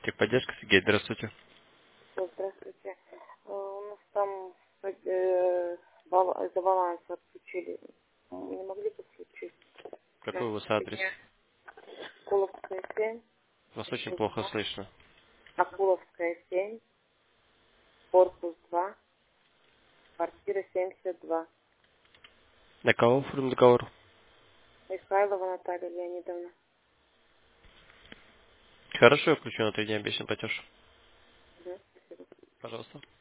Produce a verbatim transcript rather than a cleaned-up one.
Техподдержка, Сергей, здравствуйте. Вот, здравствуйте. Э, У нас там э, бал- из-за баланса отключили. Не могли подключить? Какой Да. у вас адрес? Фигня. Акуловская семь, Вас очень корпус плохо два. слышно. Акуловская семь, корпус два, квартира семьдесят два. На кого оформлен договор? Михайлова Наталья Леонидовна. Хорошо, я включу на три дня обещан платеж. Мгм, спасибо. Пожалуйста.